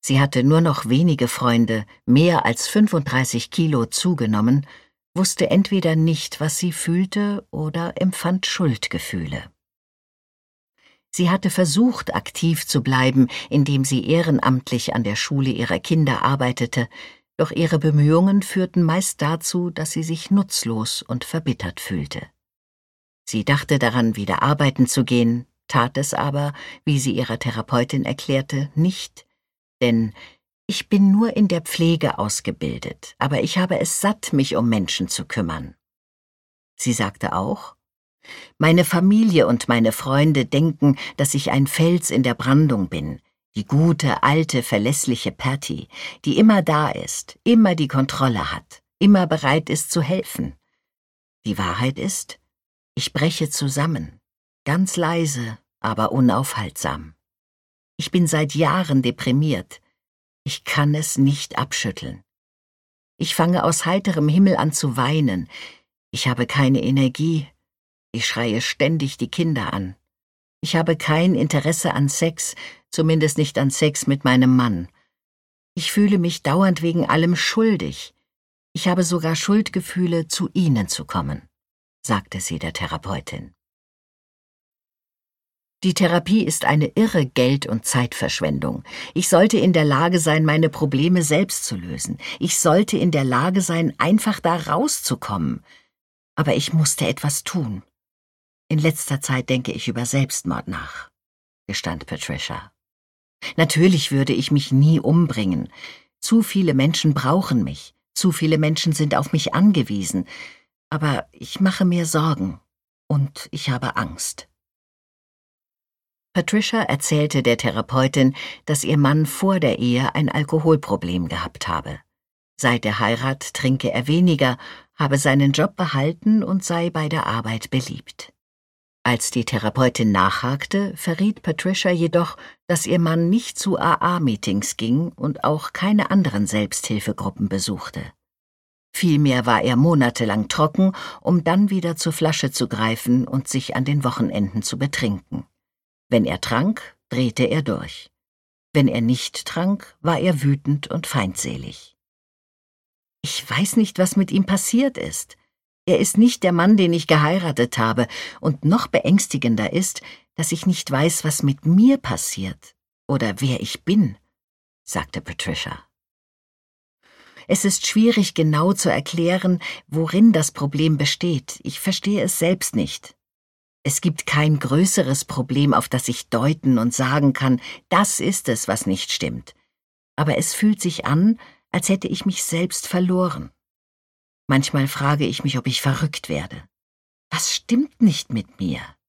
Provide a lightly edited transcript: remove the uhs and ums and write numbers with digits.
Sie hatte nur noch wenige Freunde, mehr als 35 Kilo zugenommen, wusste entweder nicht, was sie fühlte, oder empfand Schuldgefühle. Sie hatte versucht, aktiv zu bleiben, indem sie ehrenamtlich an der Schule ihrer Kinder arbeitete, doch ihre Bemühungen führten meist dazu, dass sie sich nutzlos und verbittert fühlte. Sie dachte daran, wieder arbeiten zu gehen, tat es aber, wie sie ihrer Therapeutin erklärte, nicht, denn ich bin nur in der Pflege ausgebildet, aber ich habe es satt, mich um Menschen zu kümmern. Sie sagte auch, meine Familie und meine Freunde denken, dass ich ein Fels in der Brandung bin, die gute, alte, verlässliche Patty, die immer da ist, immer die Kontrolle hat, immer bereit ist zu helfen. Die Wahrheit ist, ich breche zusammen, ganz leise, aber unaufhaltsam. Ich bin seit Jahren deprimiert. Ich kann es nicht abschütteln. Ich fange aus heiterem Himmel an zu weinen. Ich habe keine Energie. Ich schreie ständig die Kinder an. Ich habe kein Interesse an Sex, zumindest nicht an Sex mit meinem Mann. Ich fühle mich dauernd wegen allem schuldig. Ich habe sogar Schuldgefühle, zu Ihnen zu kommen, sagte sie der Therapeutin. Die Therapie ist eine irre Geld- und Zeitverschwendung. Ich sollte in der Lage sein, meine Probleme selbst zu lösen. Ich sollte in der Lage sein, einfach da rauszukommen. Aber ich musste etwas tun. In letzter Zeit denke ich über Selbstmord nach, gestand Patricia. Natürlich würde ich mich nie umbringen. Zu viele Menschen brauchen mich. Zu viele Menschen sind auf mich angewiesen. Aber ich mache mir Sorgen. Und ich habe Angst. Patricia erzählte der Therapeutin, dass ihr Mann vor der Ehe ein Alkoholproblem gehabt habe. Seit der Heirat trinke er weniger, habe seinen Job behalten und sei bei der Arbeit beliebt. Als die Therapeutin nachhakte, verriet Patricia jedoch, dass ihr Mann nicht zu AA-Meetings ging und auch keine anderen Selbsthilfegruppen besuchte. Vielmehr war er monatelang trocken, um dann wieder zur Flasche zu greifen und sich an den Wochenenden zu betrinken. Wenn er trank, drehte er durch. Wenn er nicht trank, war er wütend und feindselig. Ich weiß nicht, was mit ihm passiert ist. Er ist nicht der Mann, den ich geheiratet habe, und noch beängstigender ist, dass ich nicht weiß, was mit mir passiert oder wer ich bin, sagte Patricia. Es ist schwierig, genau zu erklären, worin das Problem besteht. Ich verstehe es selbst nicht. Es gibt kein größeres Problem, auf das ich deuten und sagen kann, das ist es, was nicht stimmt. Aber es fühlt sich an, als hätte ich mich selbst verloren. Manchmal frage ich mich, ob ich verrückt werde. Was stimmt nicht mit mir?